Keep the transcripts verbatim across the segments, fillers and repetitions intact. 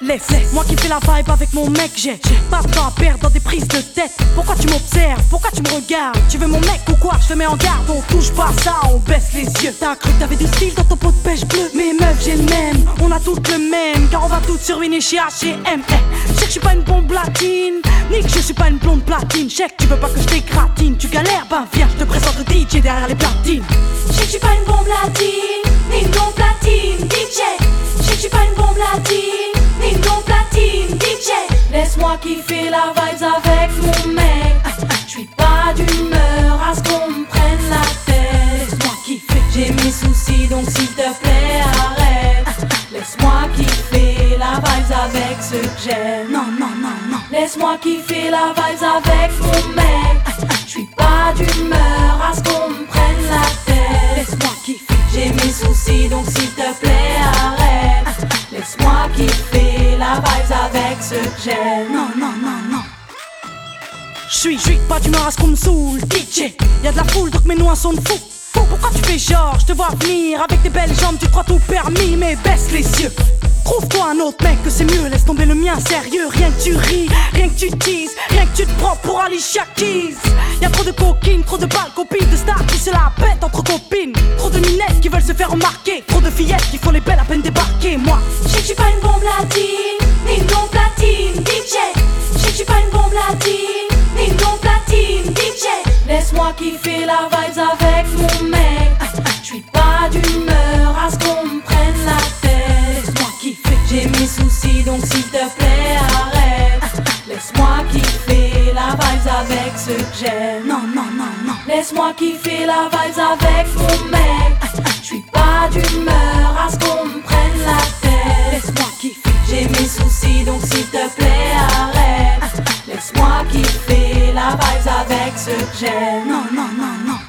Laisse, moi qui fais la vibe avec mon mec, j'ai pas de temps à perdre dans des prises de tête. Pourquoi tu m'observes, pourquoi tu me regardes? Tu veux mon mec ou quoi? Je te mets en garde, on touche pas ça, on baisse les yeux. T'as cru que t'avais du style dans ton pot de pêche bleu? Mais meuf j'ai le même, on a toutes le même, car on va toutes se ruiner chez H et M. Je sais que je suis pas une bombe latine, ni que je suis pas une blonde platine. Je sais que tu veux pas que je t'écratine, tu galères, ben viens, je te présente le D J derrière les platines. Je sais que je suis pas une bombe latine, ni une blonde platine, D J. Je sais que je suis pas une bombe latine, ni une blonde platine, D J. Laisse-moi kiffer la vibes avec mon mec. Je suis pas d'humeur à ce qu'on me prenne la tête. Laisse-moi kiffer, j'ai mes soucis donc s'il te plaît arrête. Laisse-moi kiffer la vibes avec ceux que j'aime. Non, non, non, non. Laisse-moi kiffer la vibes avec mon mec. Je suis pas d'humeur à ce qu'on me prenne la tête. Laisse-moi kiffer, j'ai mes soucis donc s'il te plaît arrête. Laisse-moi kiffer la vibes avec ceux que j'aime. non, non, non, non. J'suis, j'suis pas d'humeur à ce qu'on me saoule, D J. Y'a de la foule donc mets-nous un son de fou. Pourquoi tu fais genre, je te vois venir avec tes belles jambes, tu te crois tout permis, mais baisse les yeux. Trouve-toi un autre mec que c'est mieux, laisse tomber le mien sérieux. Rien que tu ris, rien que tu teases, rien que tu te prends pour Alicia Keys. Y'a trop de coquines, trop de balles, copines, de stars qui se la pètent entre copines. Trop de minettes qui veulent se faire remarquer, trop de fillettes qui font les belles à peine débarquer. Moi, je sais que je suis pas une bombe latine, ni une blonde platine, D J. Je sais que je suis pas une bombe latine, ni une blonde platine, D J. Laisse-moi kiffer la vibes avec mon mec. Je suis pas d'humeur à ce qu'on me prenne la tête. laisse-moi kiffer, j'ai mes soucis donc s'il te plaît arrête. Laisse-moi kiffer la vibes avec ceux que j'aime. non, non, non, non. Laisse-moi kiffer la vibes avec mon mec. Je suis pas d'humeur à ce qu'on me prenne la tête. Laisse-moi kiffer, j'ai mes soucis donc s'il te plaît arrête. Laisse-moi kiffer la vibes avec ceux que j'aime. non, non, non, non.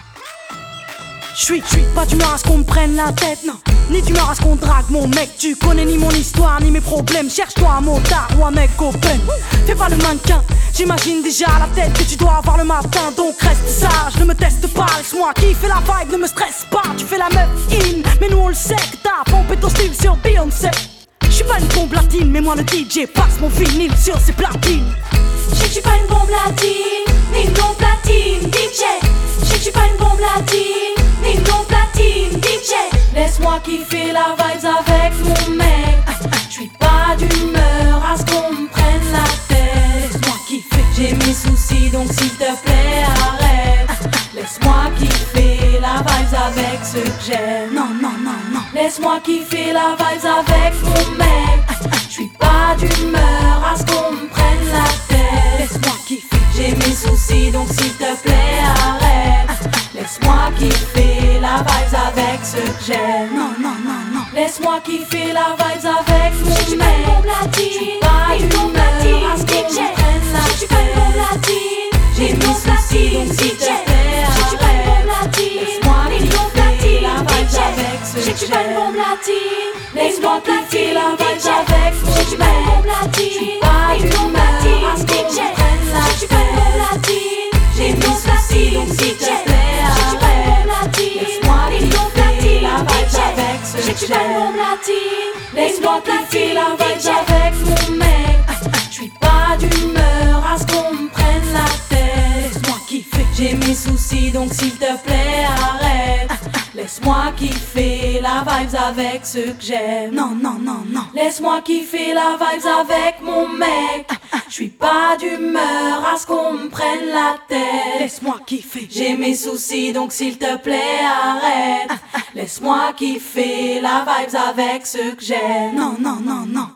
J'suis, j'suis pas d'humeur à ce qu'on me prenne la tête, non. Ni d'humeur à ce qu'on drague mon mec. Tu connais ni mon histoire, ni mes problèmes. Cherche-toi un motard ou un mec open. Fais pas le mannequin, j'imagine déjà la tête que tu dois avoir le matin. Donc reste sage, ne me teste pas. Laisse-moi kiffer la vibe, ne me stresse pas. Tu fais la meuf in, mais nous on le sait que t'as pompé ton style sur Beyoncé. J'suis pas une bombe latine, mais moi le D J passe mon vinyle sur ses platines. Je sais que je suis pas une bombe latine, ni une blonde platine, D J. Je sais que je suis pas une bombe latine, ni une blonde platine, D J. Laisse-moi kiffer la vibes avec mon mec. Je suis pas d'humeur à ce qu'on me prenne la tête. Laisse-moi kiffer, j'ai mes soucis donc s'il te plaît arrête. Laisse-moi kiffer la vibes avec ceux que j'aime. non, non, non, non. Laisse-moi kiffer la vibes avec mon mec. Je suis pas d'humeur à ce qu'on me prenne la tête. Laisse-moi kiffer, j'ai mes soucis donc s'il te plaît arrête. Laisse-moi kiffer la vibes avec ceux que j'aime. non, non, non, non. Laisse-moi kiffer la vibes avec mon Je suis mec. pas une bombe Je latine, suis pas ni une blonde d'humeur platine, à ce qu'on D me J. prenne la Je suis pas une bombe tête. latine, J'ai ni une mes blonde soucis platine, donc D s'il te J. plaît Je suis pas une bombe arrête. latine, Laisse-moi ni une blonde kiffer platine, la D vibes J. avec ceux Je que suis pas une bombe j'aime. latine, ni une Laisse-moi blonde kiffer platine, la D vibes J. avec mon Je suis pas une bombe mec. latine, Je suis pas ni une blonde d'humeur platine, à ce D qu'on J. me prenne la Je suis pas une bombe tête. latine, J'ai ni une mes blonde soucis platine, donc D s'il te J. plaît Je suis pas une bombe latine, laisse-moi ni une blonde kiffer platine, la D vibes J. avec ceux Je que suis pas une bombe j'aime. latine, ni une Laisse-moi blonde kiffer platine, la D vibes J. avec mon mec. Je suis pas d'humeur à ce qu'on me prenne la tête. Laisse-moi kiffer, J'ai mes soucis donc s'il te plaît arrête. Laisse-moi kiffer la vibes avec ceux que j'aime. non, non, non, non. Laisse-moi kiffer la vibes avec mon mec. Je suis pas d'humeur à ce qu'on me prenne la tête. Laisse-moi kiffer, J'ai mes soucis donc s'il te plaît arrête. Laisse-moi kiffer la vibes avec ceux que j'aime. non, non, non, non.